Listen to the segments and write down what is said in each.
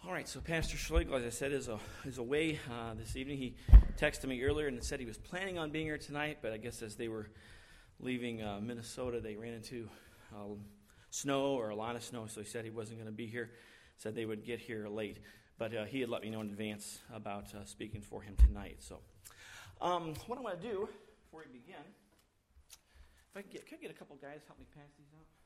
All right, so Pastor Schlegel, as I said, is away this evening. He texted me earlier and said he was planning on being here tonight, but I guess as they were leaving Minnesota, they ran into snow or a lot of snow, so he said he wasn't going to be here. Said they would get here late, but he had let me know in advance about speaking for him tonight. So, what I'm going to do before we begin, if can I get a couple guys help me pass these out?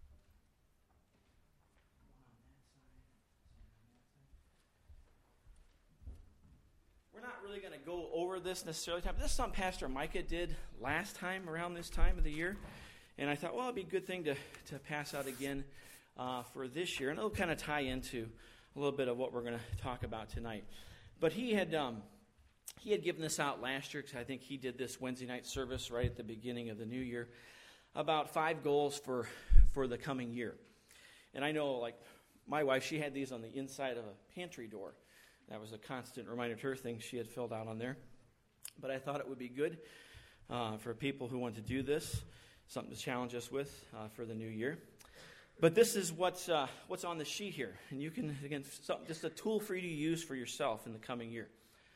We're not really going to go over this necessarily. This is something Pastor Micah did last time around this time of the year. And I thought, well, it'd be a good thing to pass out again for this year. And it'll kind of tie into a little bit of what we're going to talk about tonight. But he had given this out last year, because I think he did this Wednesday night service right at the beginning of the new year, about 5 goals for the coming year. And I know, like, my wife, she had these on the inside of a pantry door. That was a constant reminder to her, things she had filled out on there. But I thought it would be good for people who want to do this, something to challenge us with for the new year. But this is what's on the sheet here. And you can, again, just a tool for you to use for yourself in the coming year.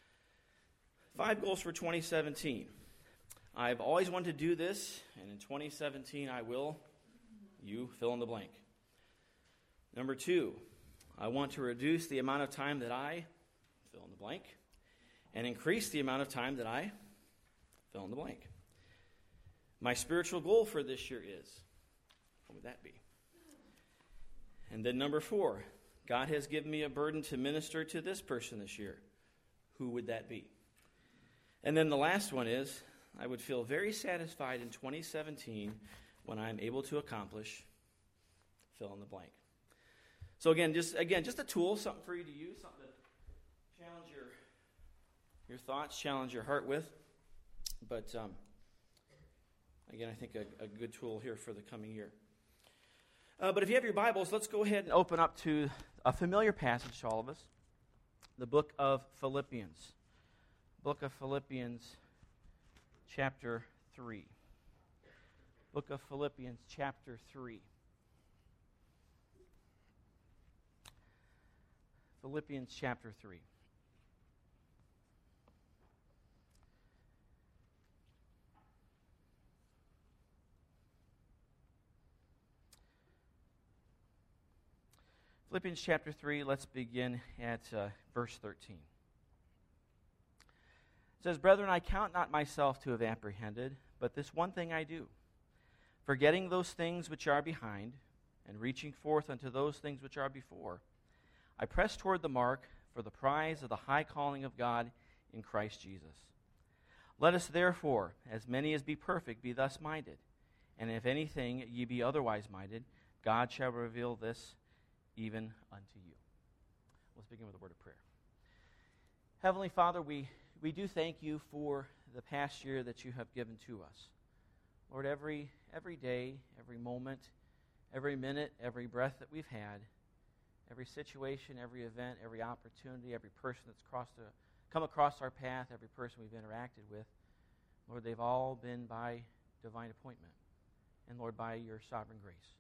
5 goals for 2017. I've always wanted to do this, and in 2017 I will. You fill in the blank. Number 2, I want to reduce the amount of time that I fill in the blank, and increase the amount of time that I fill in the blank. My spiritual goal for this year is, what would that be? And then number 4, God has given me a burden to minister to this person this year. Who would that be? And then the last one is, I would feel very satisfied in 2017 when I'm able to accomplish, fill in the blank. So again, just a tool, something for you to use, something to challenge your thoughts, challenge your heart with. But again, I think a good tool here for the coming year. But if you have your Bibles, let's go ahead and open up to a familiar passage to all of us, the book of Philippians. Book of Philippians, chapter 3. Book of Philippians, chapter 3. Philippians chapter 3. Philippians chapter 3, let's begin at verse 13. It says, "Brethren, I count not myself to have apprehended, but this one thing I do, forgetting those things which are behind, and reaching forth unto those things which are before, I press toward the mark for the prize of the high calling of God in Christ Jesus. Let us therefore, as many as be perfect, be thus minded. And if anything ye be otherwise minded, God shall reveal this even unto you." Let's begin with a word of prayer. Heavenly Father, we do thank you for the past year that you have given to us. Lord, every day, every moment, every minute, every breath that we've had, every situation, every event, every opportunity, every person that's come across our path, every person we've interacted with, Lord, they've all been by divine appointment, and Lord, by your sovereign grace.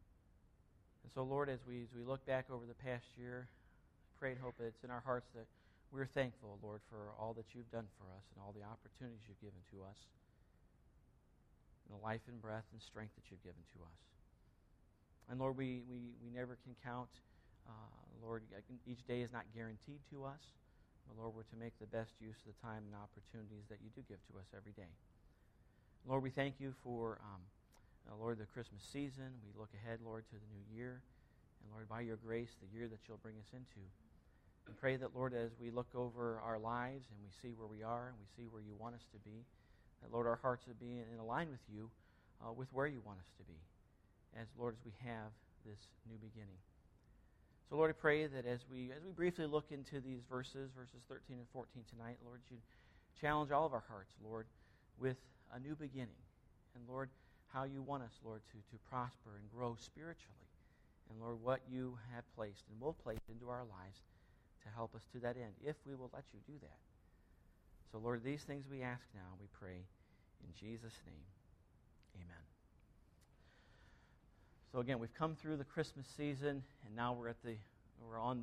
And so, Lord, as we look back over the past year, I pray and hope that it's in our hearts that we're thankful, Lord, for all that you've done for us and all the opportunities you've given to us, and the life and breath and strength that you've given to us. And Lord, we never can count. Lord, each day is not guaranteed to us. But Lord, we're to make the best use of the time and opportunities that you do give to us every day. Lord, we thank you for, Lord, the Christmas season. We look ahead, Lord, to the new year. And Lord, by your grace, the year that you'll bring us into. And pray that, Lord, as we look over our lives and we see where we are and we see where you want us to be, that, Lord, our hearts would be in line with you, with where you want us to be, as, Lord, as we have this new beginning. So, Lord, I pray that as we briefly look into these verses 13 and 14 tonight, Lord, you'd challenge all of our hearts, Lord, with a new beginning. And, Lord, how you want us, Lord, to prosper and grow spiritually. And, Lord, what you have placed and will place into our lives to help us to that end, if we will let you do that. So, Lord, these things we ask now, we pray in Jesus' name. Amen. So again, we've come through the Christmas season, and now we're on the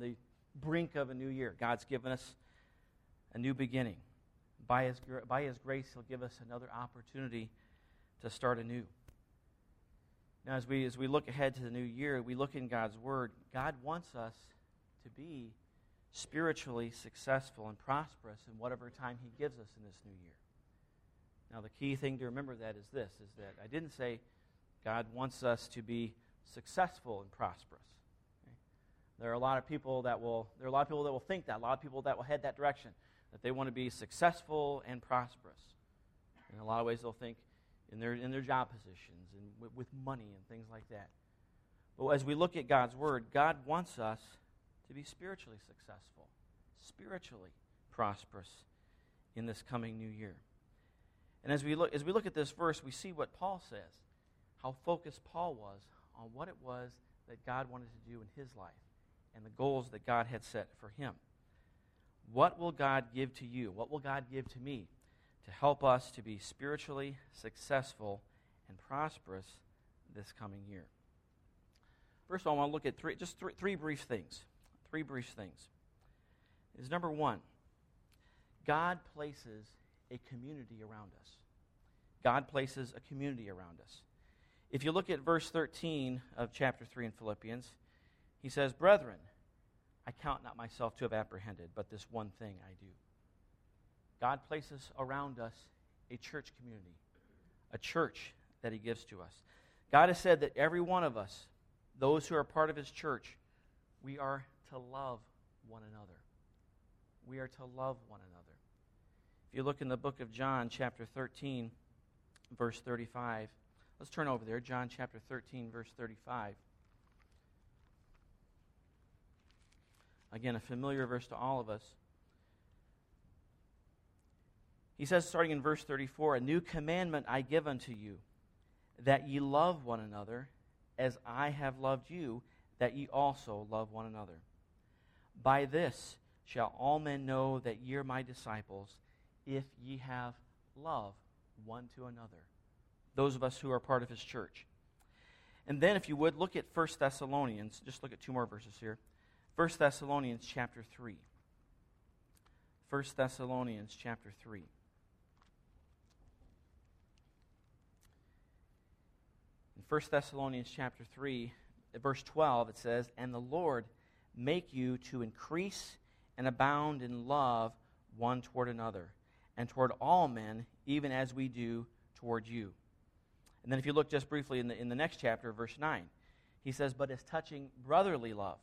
brink of a new year. God's given us a new beginning. By His grace, He'll give us another opportunity to start anew. Now, as we look ahead to the new year, we look in God's Word. God wants us to be spiritually successful and prosperous in whatever time He gives us in this new year. Now, the key thing to remember that is this, is that I didn't say God wants us to be successful and prosperous. Okay? There are a lot of people that will think that, a lot of people that will head that direction, that they want to be successful and prosperous. In a lot of ways, they'll think in their job positions and with money and things like that. But as we look at God's Word, God wants us to be spiritually successful, spiritually prosperous in this coming new year. And as we look at this verse, we see what Paul says, how focused Paul was on what it was that God wanted to do in his life and the goals that God had set for him. What will God give to you? What will God give to me to help us to be spiritually successful and prosperous this coming year? First of all, I want to look at three brief things. Three brief things. Is number one, God places a community around us. God places a community around us. If you look at verse 13 of chapter 3 in Philippians, he says, "Brethren, I count not myself to have apprehended, but this one thing I do." God places around us a church community, a church that He gives to us. God has said that every one of us, those who are part of His church, we are to love one another. We are to love one another. If you look in the book of John, chapter 13, verse 35, let's turn over there, John chapter 13, verse 35. Again, a familiar verse to all of us. He says, starting in verse 34, "A new commandment I give unto you, that ye love one another, as I have loved you, that ye also love one another. By this shall all men know that ye are my disciples, if ye have love one to another." Those of us who are part of His church. And then, if you would, look at 1 Thessalonians. Just look at two more verses here. 1 Thessalonians chapter 3. 1 Thessalonians chapter 3. In 1 Thessalonians chapter 3, at verse 12, it says, "And the Lord make you to increase and abound in love one toward another, and toward all men, even as we do toward you." And then if you look just briefly in the next chapter, verse 9, he says, "But as touching brotherly love,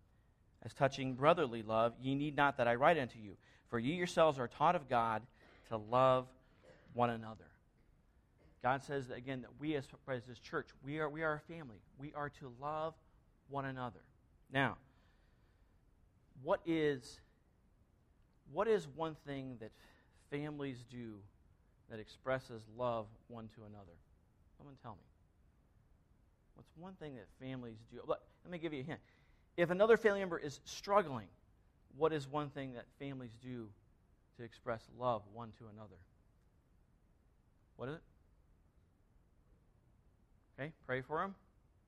ye need not that I write unto you, for ye yourselves are taught of God to love one another." God says, that, again, that we as His church, we are a family. We are to love one another. Now, what is one thing that families do that expresses love one to another? Someone tell me. What's one thing that families do? Let me give you a hint. If another family member is struggling, what is one thing that families do to express love one to another? What is it? Okay, pray for them.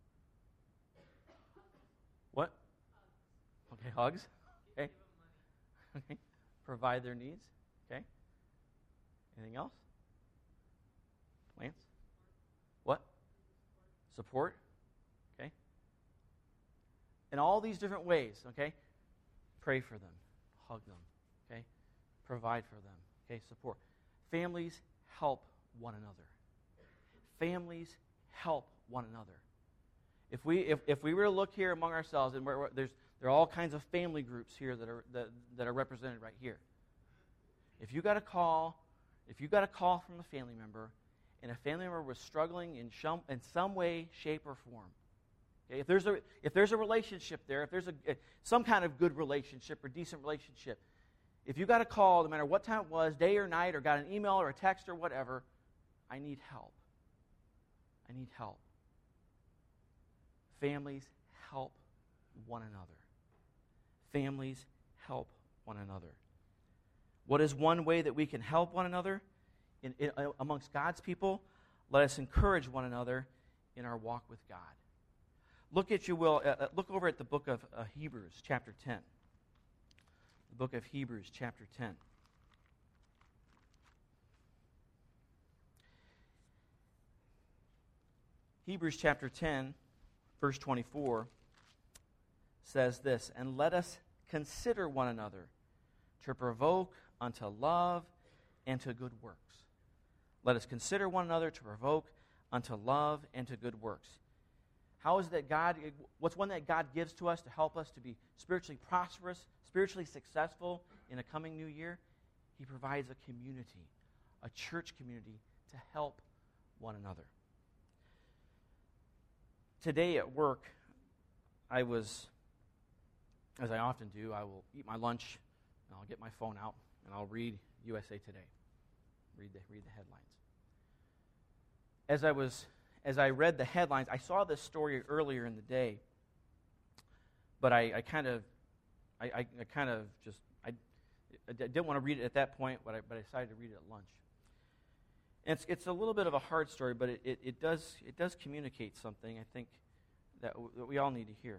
What? Okay, hugs. Okay. Okay. Provide their needs. Okay. Anything else? Lance? What? Support. Okay. In all these different ways, okay? Pray for them. Hug them. Okay? Provide for them. Okay? Support. Families help one another. Families help one another. If we were to look here among ourselves, and there are all kinds of family groups here that are represented right here. If you got a call from a family member, and a family member was struggling in some way, shape, or form, okay, if there's a relationship there, if there's some kind of good relationship or decent relationship, if you got a call, no matter what time it was, day or night, or got an email or a text or whatever, I need help. I need help. Families help one another. Families help one another. What is one way that we can help one another amongst God's people? Let us encourage one another in our walk with God. Look over at the book of Hebrews, chapter 10. the book of Hebrews, chapter 10. Hebrews chapter 10, verse 24 says this, "And let us consider one another to provoke unto love and to good works." Let us consider one another to provoke unto love and to good works. How is that what's one that God gives to us to help us to be spiritually prosperous, spiritually successful in a coming new year? He provides a community, a church community to help one another. Today at work, I was, as I often do, I will eat my lunch, and I'll get my phone out, and I'll read USA Today, read the headlines. As I read the headlines, I saw this story earlier in the day, but I didn't want to read it at that point, but I decided to read it at lunch. And it's a little bit of a hard story, but it does communicate something, I think, that we all need to hear.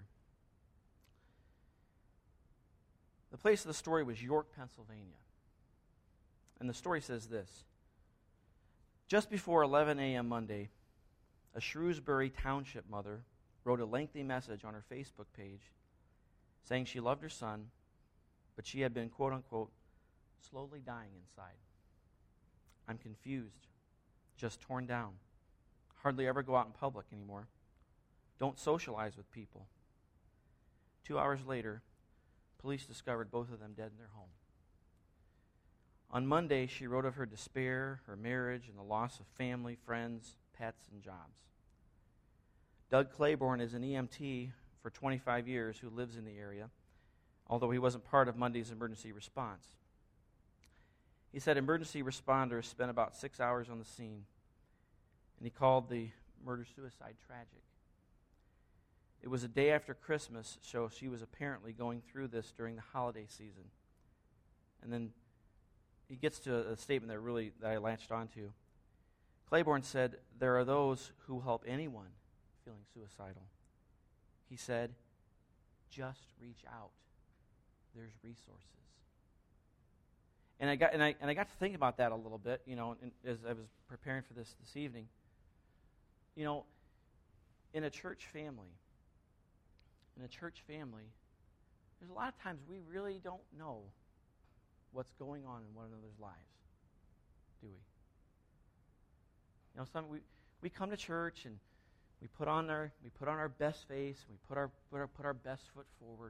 The place of the story was York, Pennsylvania. And the story says this: just before 11 a.m. Monday, a Shrewsbury Township mother wrote a lengthy message on her Facebook page saying she loved her son, but she had been, quote-unquote, slowly dying inside. "I'm confused, just torn down. Hardly ever go out in public anymore. Don't socialize with people." 2 hours later, police discovered both of them dead in their home. On Monday, she wrote of her despair, her marriage, and the loss of family, friends, pets, and jobs. Doug Claiborne is an EMT for 25 years who lives in the area, although he wasn't part of Monday's emergency response. He said emergency responders spent about 6 hours on the scene, and he called the murder-suicide tragic. It was a day after Christmas, so she was apparently going through this during the holiday season. And then he gets to a statement that I latched onto. Claiborne said, "There are those who help anyone feeling suicidal." He said, "Just reach out. There's resources." And I got to think about that a little bit, as I was preparing for this evening. In a church family, there's a lot of times we really don't know what's going on in one another's lives, do we? We come to church and we put on our best face, we put our best foot forward.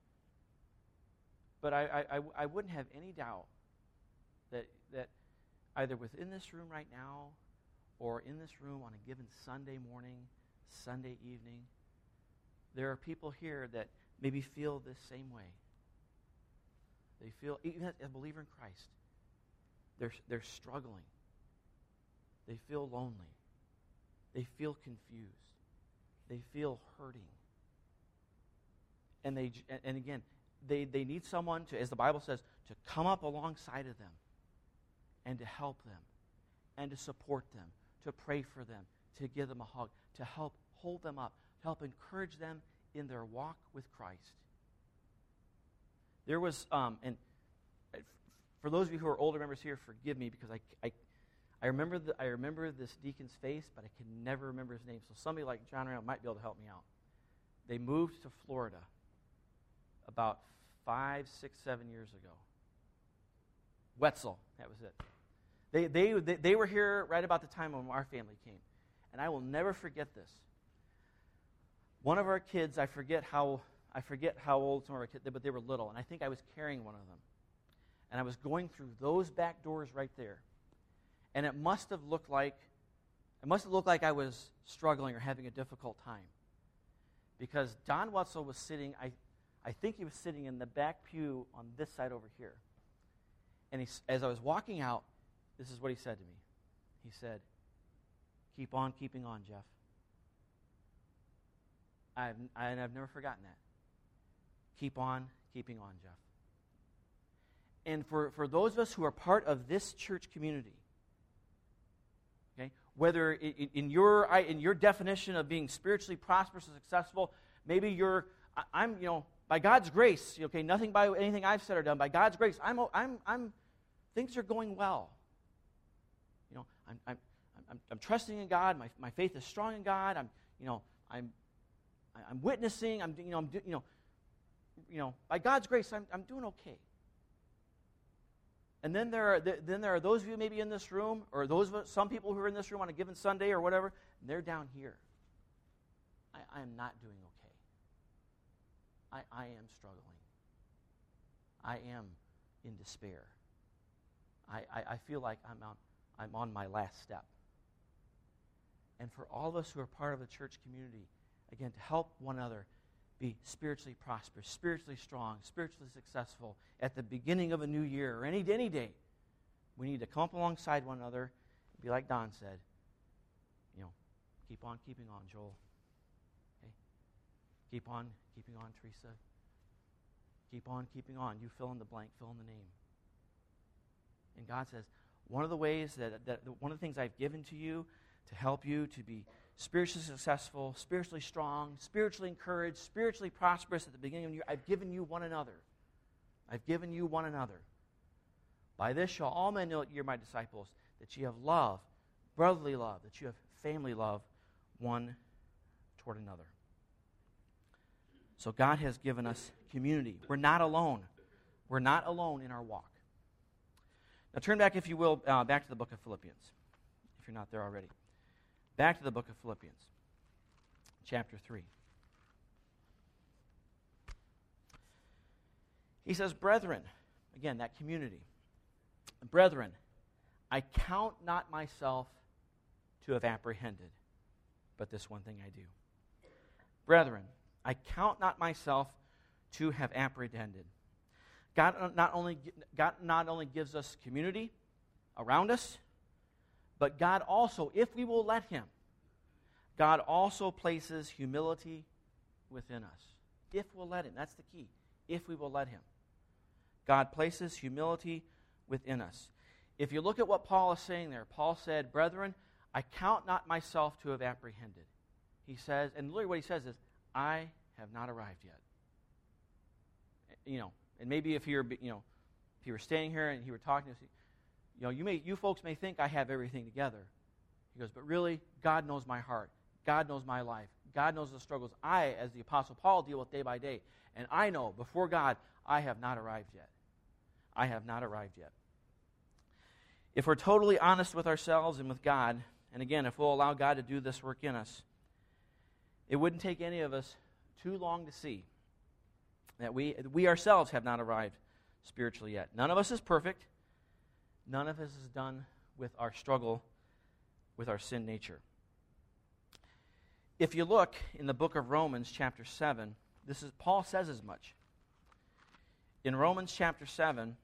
But I wouldn't have any doubt that either within this room right now or in this room on a given Sunday morning, Sunday evening, there are people here that maybe feel this same way. They feel, even as a believer in Christ, they're struggling. They feel lonely. They feel confused. They feel hurting. And again, they need someone to, as the Bible says, to come up alongside of them and to help them and to support them, to pray for them, to give them a hug, to help hold them up, to help encourage them in their walk with Christ. There was, and for those of you who are older members here, forgive me because I remember this deacon's face, but I can never remember his name. So somebody like John Randall might be able to help me out. They moved to Florida about 5, 6, 7 years ago. Wetzel, that was it. They were here right about the time when our family came. And I will never forget this. One of our kids, I forget how old some of our kids, but they were little, and I think I was carrying one of them. And I was going through those back doors right there. And it must have looked like I was struggling or having a difficult time. Because Don Wetzel was sitting, I think he was sitting in the back pew on this side over here. And as I was walking out, this is what he said to me. He said, "Keep on keeping on, Jeff." I've never forgotten that. Keep on keeping on, Jeff. And for those of us who are part of this church community, okay, whether in your definition of being spiritually prosperous and successful, maybe by God's grace, okay, nothing by anything I've said or done, by God's grace, things are going well. You know, I'm trusting in God. My faith is strong in God. I'm witnessing. By God's grace, I'm doing okay. And then there are those of you maybe in this room, or some people who are in this room on a given Sunday or whatever, and they're down here. I am not doing okay. I am struggling. I am in despair. I feel like I'm on my last step. And for all of us who are part of the church community, again, to help one another be spiritually prosperous, spiritually strong, spiritually successful at the beginning of a new year or any day, we need to come up alongside one another and be like Don said, keep on keeping on, Joel. Okay? Keep on keeping on, Teresa. Keep on keeping on. You fill in the blank, fill in the name. And God says, one of the ways one of the things I've given to you to help you to be spiritually successful, spiritually strong, spiritually encouraged, spiritually prosperous at the beginning of the year, I've given you one another. I've given you one another. By this shall all men know that you're my disciples, that you have love, brotherly love, that you have family love one toward another. So God has given us community. We're not alone. We're not alone in our walk. Now turn back, if you will, back to the book of Philippians, if you're not there already. Back to the book of Philippians, chapter 3. He says, brethren, again, that community. Brethren, I count not myself to have apprehended, but this one thing I do. Brethren, I count not myself to have apprehended. God not only gives us community around us, but God also, if we will let Him, God also places humility within us. If we'll let Him. That's the key. If we will let Him. God places humility within us. If you look at what Paul is saying there, Paul said, brethren, I count not myself to have apprehended. He says, and literally what he says is, I have not arrived yet. And maybe if you were standing here and he were talking to us, you folks may think I have everything together. He goes, but really, God knows my heart. God knows my life. God knows the struggles I, as the Apostle Paul, deal with day by day. And I know, before God, I have not arrived yet. I have not arrived yet. If we're totally honest with ourselves and with God, and again, if we'll allow God to do this work in us, it wouldn't take any of us too long to see that we ourselves have not arrived spiritually yet. None of us is perfect. None of us is done with our struggle with our sin nature. If you look in the book of Romans chapter 7, Paul says as much. In Romans chapter 7, I'm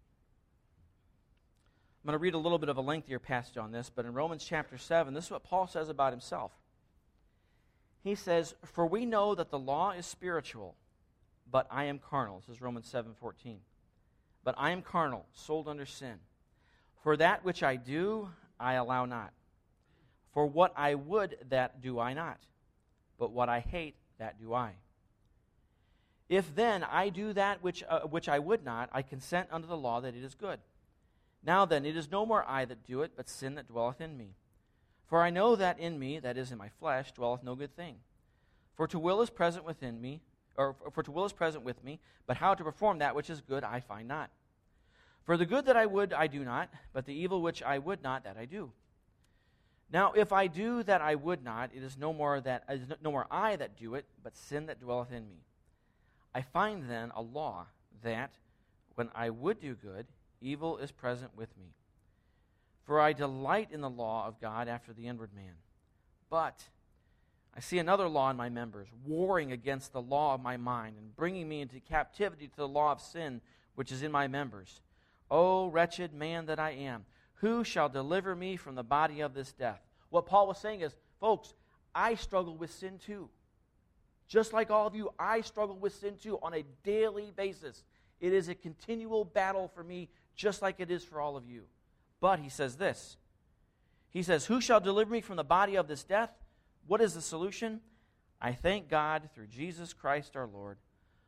going to read a little bit of a lengthier passage on this, but in Romans chapter 7, this is what Paul says about himself. He says, for we know that the law is spiritual, but I am carnal. This is Romans 7:14. But I am carnal, sold under sin. For that which I do, I allow not. For what I would, that do I not. But what I hate, that do I. If then I do that which I would not, I consent unto the law that it is good. Now then, it is no more I that do it, but sin that dwelleth in me. For I know that in me, that is in my flesh, dwelleth no good thing. For to will is present within me, for to will is present with me, but how to perform that which is good I find not. For the good that I would I do not, but the evil which I would not, that I do. Now if I do that I would not, it is no more I that do it, but sin that dwelleth in me. I find then a law that, when I would do good, evil is present with me. For I delight in the law of God after the inward man. But I see another law in my members, warring against the law of my mind, and bringing me into captivity to the law of sin, which is in my members. O wretched man that I am, who shall deliver me from the body of this death? What Paul was saying is, folks, I struggle with sin too. Just like all of you, I struggle with sin too on a daily basis. It is a continual battle for me, just like it is for all of you. But he says this. He says, who shall deliver me from the body of this death? What is the solution? I thank God through Jesus Christ our Lord.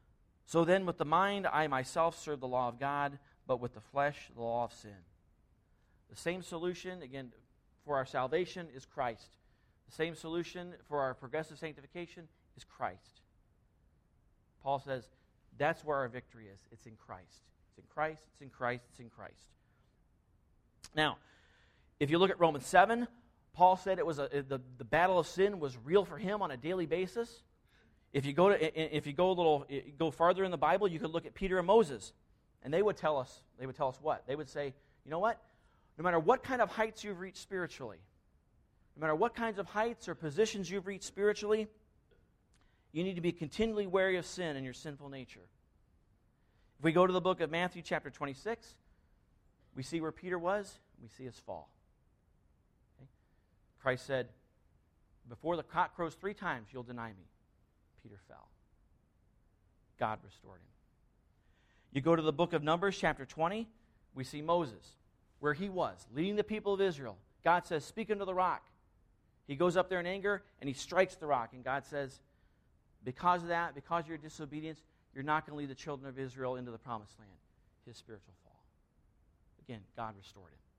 So then with the mind I myself serve the law of God, but with the flesh the law of sin. The same solution, again, for our salvation is Christ. The same solution for our progressive sanctification is Christ. Paul says that's where our victory is. It's in Christ. It's in Christ, it's in Christ, it's in Christ. Now, if you look at Romans 7, Paul said it was the battle of sin was real for him on a daily basis. If you go farther in the Bible, you could look at Peter and Moses, and they would tell us what? They would say, you know what? No matter what kind of heights you've reached spiritually, no matter what kinds of heights or positions you've reached spiritually, you need to be continually wary of sin and your sinful nature. If we go to the book of Matthew chapter 26, we see where Peter was, we see his fall. Okay? Christ said, before the cock crows 3 times, you'll deny me. Peter fell. God restored him. You go to the book of Numbers chapter 20, we see Moses, where he was, leading the people of Israel. God says, speak unto the rock. He goes up there in anger, and he strikes the rock. And God says, because of that, because of your disobedience, you're not going to lead the children of Israel into the promised land. His spiritual fall. Again, God restored him.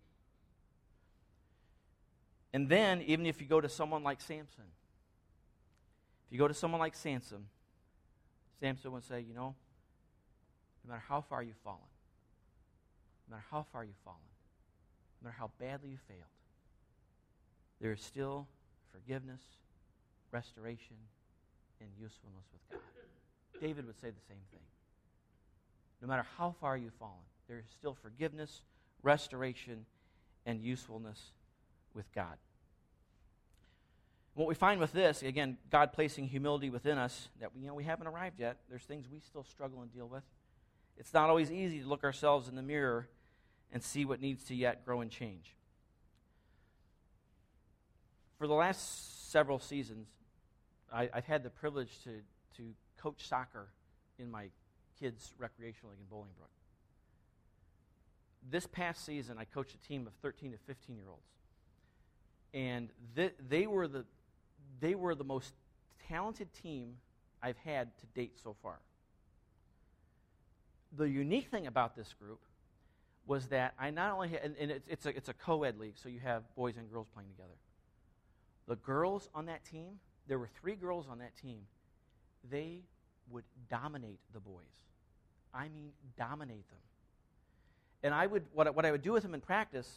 And then, even if you go to someone like Samson, Samson would say, no matter how far you've fallen, no matter how badly you failed, there is still forgiveness, restoration, and usefulness with God. David would say the same thing. No matter how far you've fallen, there is still forgiveness, restoration, and usefulness with God. What we find with this, again, God placing humility within us, that we haven't arrived yet. There's things we still struggle and deal with. It's not always easy to look ourselves in the mirror and see what needs to yet grow and change. For the last several seasons, I've had the privilege to coach soccer in my kids' recreational league in Bolingbrook. This past season, I coached a team of 13 to 15-year-olds. And they were the most talented team I've had to date so far. The unique thing about this group was that I not only had, and it's a co-ed league, so you have boys and girls playing together. The girls on that team, there were 3 girls on that team. They would dominate the boys. I mean, dominate them. And what I would do with them in practice,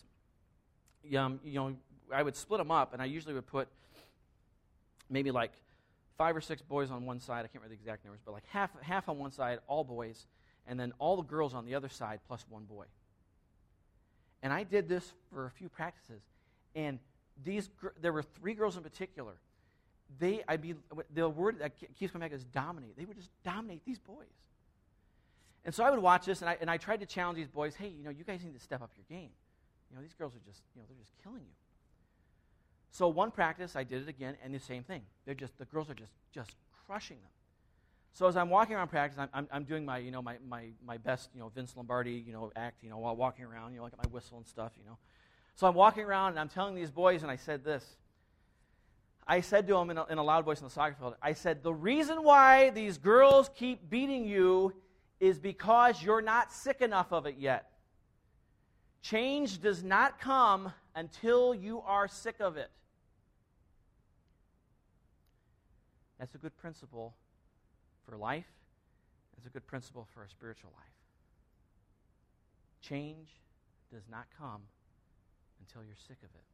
I would split them up, and I usually would put maybe like 5 or 6 boys on one side. I can't remember the exact numbers, but like half on one side, all boys, and then all the girls on the other side plus 1 boy. And I did this for a few practices, and there were 3 girls in particular. The word that keeps coming back is dominate. They would just dominate these boys. And so I would watch this, and I tried to challenge these boys. Hey, you guys need to step up your game. These girls are just, they're just killing you. So one practice, I did it again, and the same thing. The girls are just crushing them. So as I'm walking around practice, I'm doing my, my best, Vince Lombardi, act, while walking around, I got my whistle and stuff, So I'm walking around, and I'm telling these boys, and I said this. I said to them in a loud voice on the soccer field, I said, the reason why these girls keep beating you is because you're not sick enough of it yet. Change does not come until you are sick of it. That's a good principle for life. That's a good principle for a spiritual life. Change does not come until you're sick of it.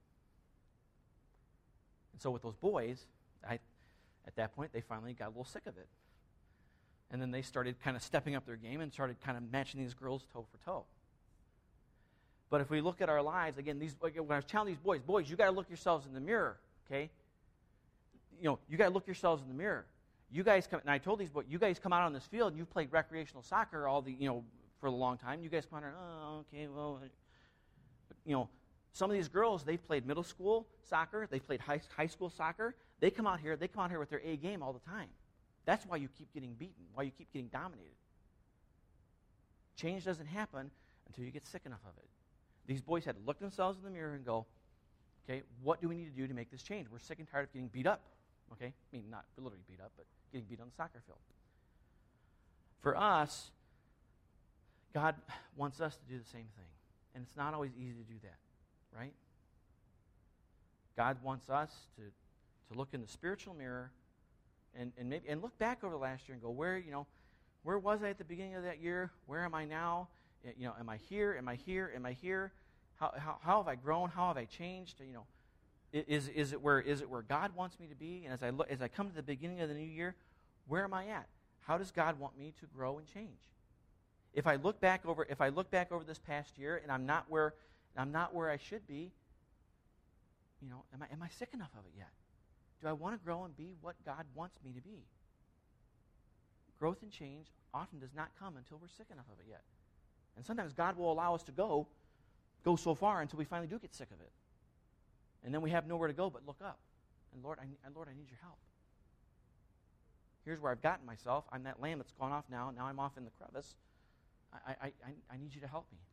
And so with those boys, at that point, they finally got a little sick of it. And then they started kind of stepping up their game and started kind of matching these girls toe for toe. But if we look at our lives, again, when I was telling these boys, you got to look yourselves in the mirror, okay? You got to look yourselves in the mirror. You guys come, and I told these boys, you guys come out on this field, and you've played recreational soccer for a long time. You guys come out here, okay, well, some of these girls, they've played middle school soccer, they've played high school soccer. They come out here with their A game all the time. That's why you keep getting beaten, why you keep getting dominated. Change doesn't happen until you get sick enough of it. These boys had to look themselves in the mirror and go, okay, what do we need to do to make this change? We're sick and tired of getting beat up, okay? I mean, not literally beat up, but getting beat on the soccer field. For us, God wants us to do the same thing. And it's not always easy to do that, right? God wants us to look in the spiritual mirror and look back over the last year and go, where was I at the beginning of that year? Where am I now? Am I here? Am I here? Am I here? How have I grown? How have I changed? Is it where God wants me to be? And as I come to the beginning of the new year, where am I at? How does God want me to grow and change? If I look back over this past year and I'm not where I should be, am I sick enough of it yet? Do I want to grow and be what God wants me to be? Growth and change often does not come until we're sick enough of it yet. And sometimes God will allow us to go so far until we finally do get sick of it. And then we have nowhere to go but look up. And Lord, I need your help. Here's where I've gotten myself. I'm that lamb that's gone off now. Now I'm off in the crevice. I need you to help me.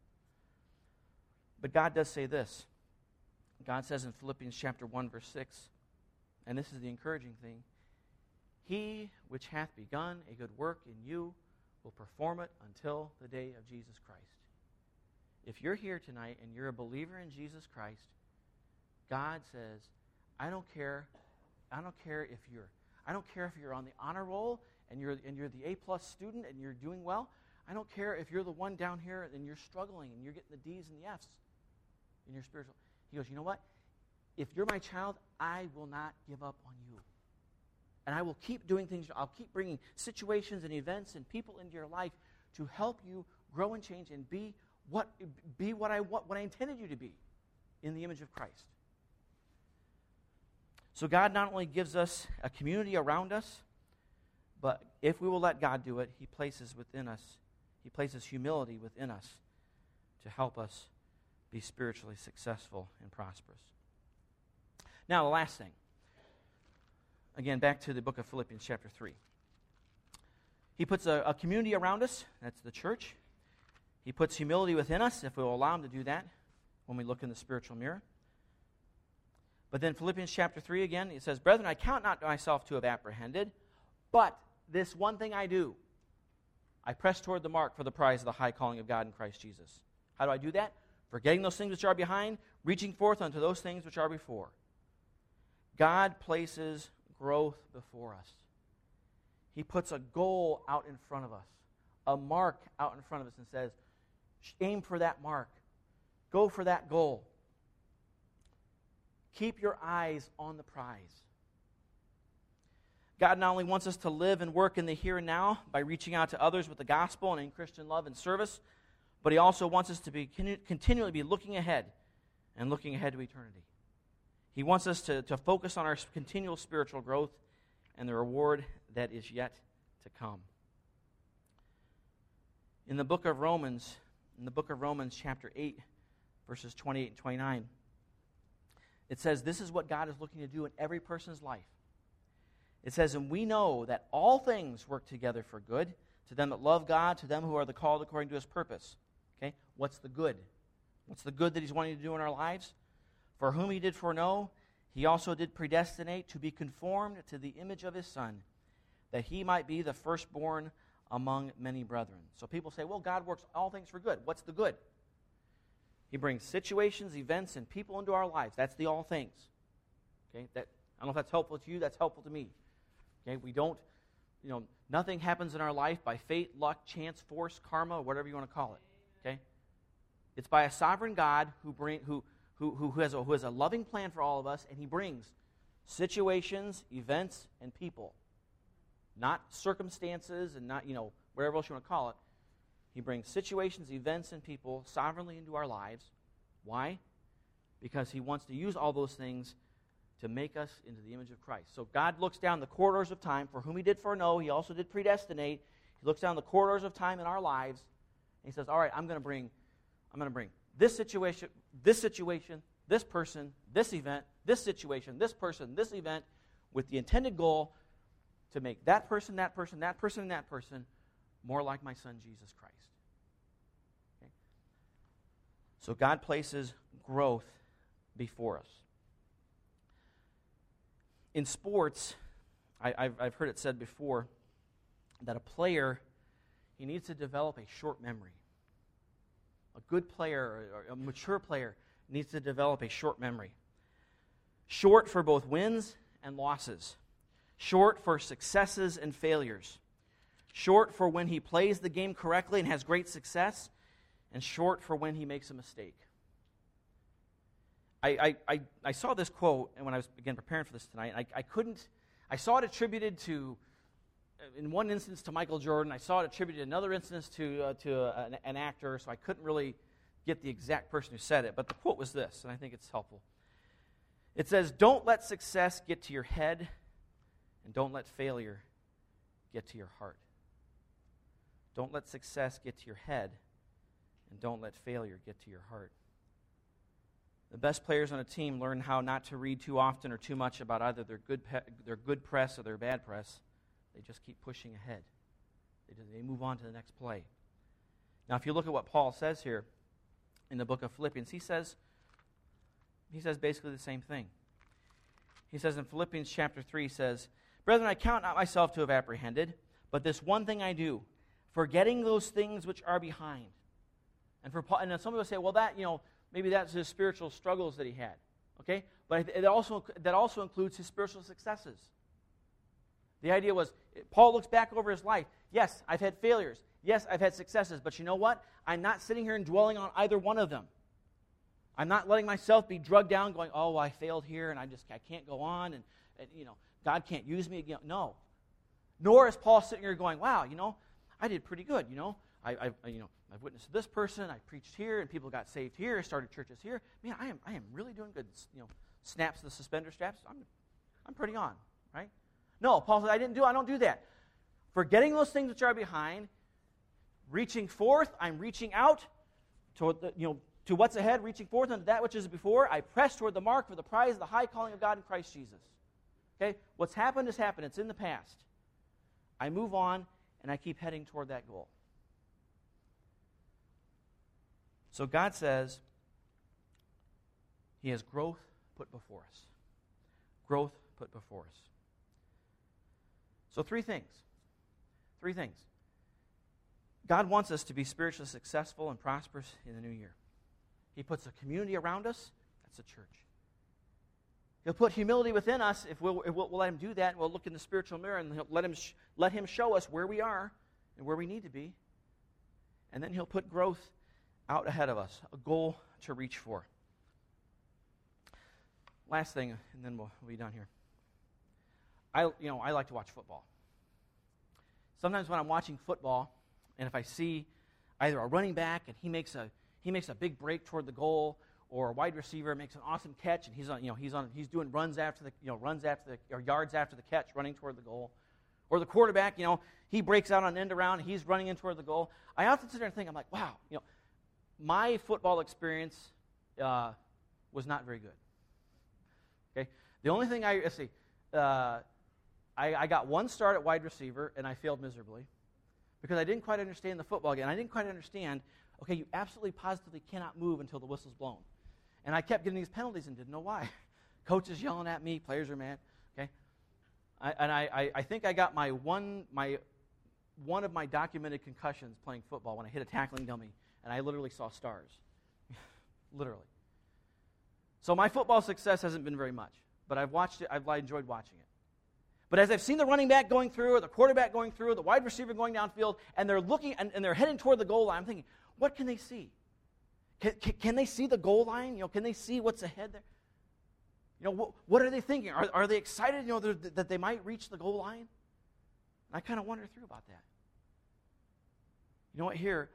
But God does say this. God says in Philippians chapter 1, verse 6, and this is the encouraging thing, He which hath begun a good work in you will perform it until the day of Jesus Christ. If you're here tonight and you're a believer in Jesus Christ, God says, I don't care if you're on the honor roll and you're the A+ student and you're doing well. I don't care if you're the one down here and you're struggling and you're getting the D's and the F's in your spiritual. He goes, you know what? If you're my child, I will not give up on you. And I will keep doing things. I'll keep bringing situations and events and people into your life to help you grow and change and be what I intended you to be in the image of Christ. So God not only gives us a community around us, but if we will let God do it, He places humility within us to help us be spiritually successful and prosperous. Now, the last thing. Again, back to the book of Philippians chapter 3. He puts a community around us. That's the church. He puts humility within us, if we will allow Him to do that when we look in the spiritual mirror. But then Philippians chapter 3 again, it says, Brethren, I count not myself to have apprehended, but this one thing I do. I press toward the mark for the prize of the high calling of God in Christ Jesus. How do I do that? Forgetting those things which are behind, reaching forth unto those things which are before. God places growth before us. He puts a goal out in front of us, a mark out in front of us, and says, aim for that mark. Go for that goal. Keep your eyes on the prize. God not only wants us to live and work in the here and now by reaching out to others with the gospel and in Christian love and service, but He also wants us to continually be looking ahead and looking ahead to eternity. He wants us to focus on our continual spiritual growth and the reward that is yet to come. In the book of Romans chapter 8, verses 28 and 29, it says, this is what God is looking to do in every person's life. It says, and we know that all things work together for good, to them that love God, to them who are the called according to His purpose. Okay? What's the good? What's the good that He's wanting to do in our lives? For whom He did foreknow, He also did predestinate to be conformed to the image of His Son, that He might be the firstborn among many brethren. So people say, well, God works all things for good. What's the good? He brings situations, events, and people into our lives. That's the all things. Okay? I don't know if that's helpful to you. That's helpful to me. Okay? We don't, nothing happens in our life by fate, luck, chance, force, karma, whatever you want to call it. Okay? It's by a sovereign God who has a loving plan for all of us, and He brings situations, events, and people. Not circumstances and not, whatever else you want to call it. He brings situations, events, and people sovereignly into our lives. Why? Because He wants to use all those things to make us into the image of Christ. So God looks down the corridors of time. For whom He did foreknow, He also did predestinate. He looks down the corridors of time in our lives, and He says, all right, I'm going to bring this situation, this person, this event, this situation, this person, this event, with the intended goal to make that person, that person, that person, and that person more like my Son, Jesus Christ. Okay? So God places growth before us. In sports, I've heard it said before that a player he needs to develop a short memory. A good player, or a mature player, needs to develop a short memory. Short for both wins and losses. Short for successes and failures. Short for when he plays the game correctly and has great success, and short for when he makes a mistake. I saw this quote, and when I was again preparing for this tonight, I saw it attributed to, in one instance to Michael Jordan. I saw it attributed in another instance to an actor, so I couldn't really get the exact person who said it. But the quote was this, and I think it's helpful. It says, "Don't let success get to your head, and don't let failure get to your heart." Don't let success get to your head, and don't let failure get to your heart. The best players on a team learn how not to read too often or too much about either their good press or their bad press. They just keep pushing ahead. They move on to the next play. Now, if you look at what Paul says here in the book of Philippians, he says basically the same thing. He says in Philippians chapter 3, he says, "Brethren, I count not myself to have apprehended, but this one thing I do, forgetting those things which are behind." And for Paul, and then some of us say, well, that, maybe that's his spiritual struggles that he had. Okay? But that also includes his spiritual successes. The idea was, Paul looks back over his life. Yes, I've had failures. Yes, I've had successes. But you know what? I'm not sitting here and dwelling on either one of them. I'm not letting myself be drugged down going, oh, well, I failed here and I can't go on and God can't use me again. No. Nor is Paul sitting here going, wow, I did pretty good. I've witnessed to this person. I preached here, and people got saved here. I started churches here. Man, I am really doing good. Snaps the suspender straps. I'm pretty on, right? No, Paul said, I don't do that. Forgetting those things which are behind, reaching forth, I'm reaching out to what's ahead, reaching forth unto that which is before. I press toward the mark for the prize of the high calling of God in Christ Jesus. Okay, what's happened has happened. It's in the past. I move on, and I keep heading toward that goal. So God says He has growth put before us. Growth put before us. So three things. God wants us to be spiritually successful and prosperous in the new year. He puts a community around us. That's the church. He'll put humility within us if we'll let Him do that. And we'll look in the spiritual mirror and let Him show us where we are and where we need to be. And then He'll put growth out ahead of us, a goal to reach for. Last thing, and then we'll be done here. I like to watch football. Sometimes when I'm watching football, and if I see either a running back and he makes a big break toward the goal, or a wide receiver makes an awesome catch and he's doing yards after the catch, running toward the goal, or the quarterback, he breaks out on an end around, he's running in toward the goal. I often sit there and think, I'm like, wow, my football experience was not very good. Okay, the only thing I got one start at wide receiver and I failed miserably because I didn't quite understand the football game. I didn't quite understand. Okay, you absolutely positively cannot move until the whistle's blown, and I kept getting these penalties and didn't know why. Coach is yelling at me. Players are mad. Okay, I think I got one of my documented concussions playing football when I hit a tackling dummy. And I literally saw stars. Literally. So my football success hasn't been very much. But I've watched it. I've enjoyed watching it. But as I've seen the running back going through, or the quarterback going through, or the wide receiver going downfield, and they're looking, and they're heading toward the goal line, I'm thinking, what can they see? Can they see the goal line? Can they see what's ahead there? What are they thinking? Are they excited, that they might reach the goal line? And I kind of wonder through about that. You know what, here,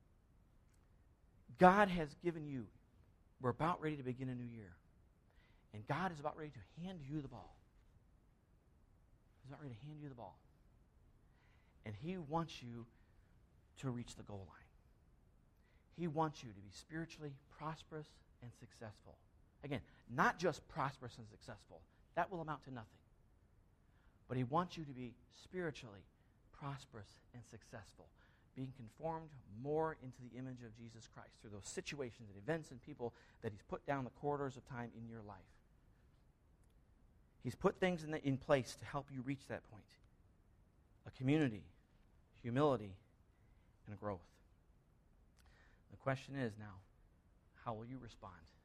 God has given you, we're about ready to begin a new year. And God is about ready to hand you the ball. He's about ready to hand you the ball. And He wants you to reach the goal line. He wants you to be spiritually prosperous and successful. Again, not just prosperous and successful. That will amount to nothing. But He wants you to be spiritually prosperous and successful, being conformed more into the image of Jesus Christ through those situations and events and people that He's put down the corridors of time in your life. He's put things in place to help you reach that point. A community, humility, and growth. The question is now, how will you respond?